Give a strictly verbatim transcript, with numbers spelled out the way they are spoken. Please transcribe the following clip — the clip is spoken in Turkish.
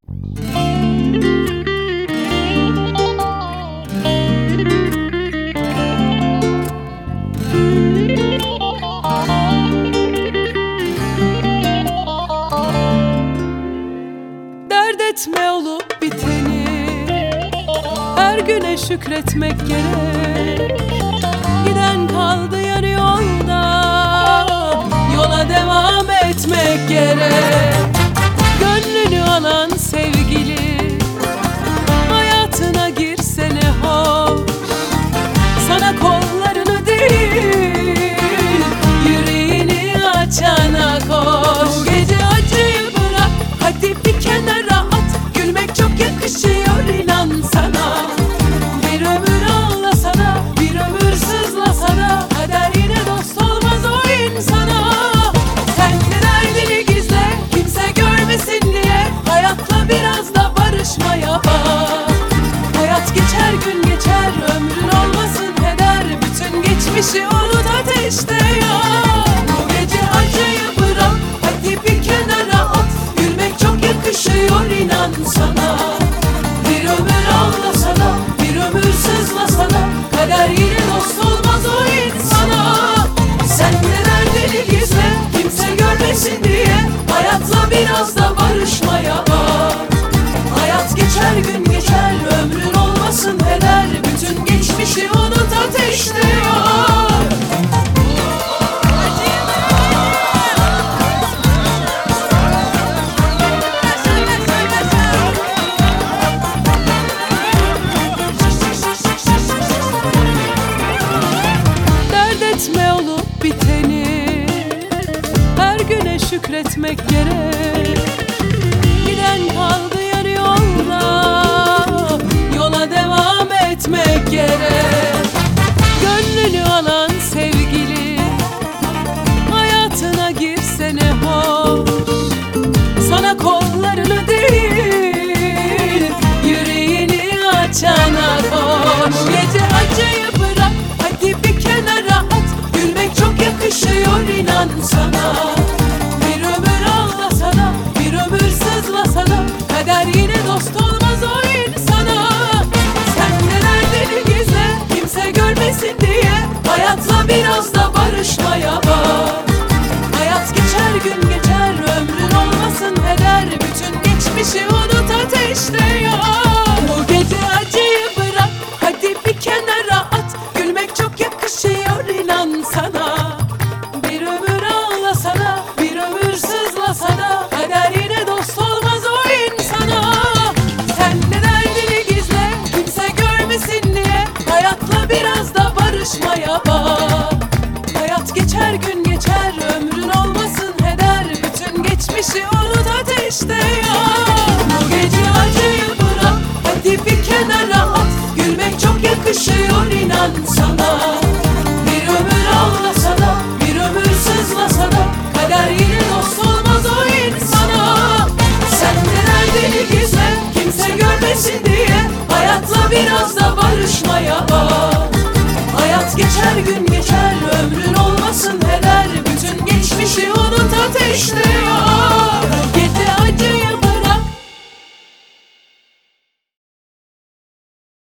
Dert etme olup biteni, her güne şükretmek gerek. Giden kaldı yarı yolda, yola devam etmek gerek. Gönlünü alan sevgili hayatına girsene hoş. Sana kollarını değil, yüreğini açana koş. Bu gece acıyı bırak, hadi bir kenara at. Gülmek çok yakışıyor, inan sana. Bir ömür ağlasana, bir ömür sızlasana, kader yine dost olmaz o insana. Sen de derdini gizle, kimse görmesin diye, hayatla biraz da barışmaya bak. Hayat geçer, gün geçer, ömrün olmasın heder. Bütün geçmişi unut, ateşte yak. Bu gece acıyı bırak, hadi bir kenara at. Gülmek çok yakışıyor, inan sana. Bir ömür ağlasana, bir ömür sızlasana, kader yine dost olmaz o insana. Sen de derdini gizle, kimse görmesin diye, hayatla biraz da barışmaya bak. Hayat geçer, gün geçer, ömrün olmasın heder. Bütün geçmişi unut, ateşte yak. Dert etme olup biteni, her güne şükretmek gerek. Giden kaldı yarı yolda, yola devam etmek gerek. Gönlünü alan sevgili hayatına girsene hoş. Sana kollarını değil, yüreğini açana koş. Gece acıyı bırak, hadi bir kenara at. Gülmek çok yakışıyor, inan sana. Bir ömür ağlasana, bir ömür sızlasana, kader yine dost olmaz o insana. Sen de derdini gizle, kimse görmesin diye, hayatla biraz da barışmaya bak. Hayat geçer, gün geçer, ömrün olmasın heder. Bütün geçmişi unut, ateşte yak. Bu gece acıyı bırak, hadi bir kenara at. Gülmek çok yakışıyor, inan sana. Bir ömür ağlasana, bir ömür sızlasana, kader yine dost olmaz o insana. Sen de derdini gizle, kimse görmesin diye, hayatla biraz da barışmaya bak. Hayat geçer, gün geçer, ömrün olmasın heder. Bütün geçmişi unut, ateşte yak. Bu gece acıyı bırak, hadi bir kenara at. Gülmek çok yakışıyor, inan sana. Bir ömür ağlasana, bir ömür sızlasana, kader yine dost olmaz o insana. Sen de derdini gizle, kimse görmesin diye, hayatla biraz da barışmaya bak. Hayat geçer, gün geçer,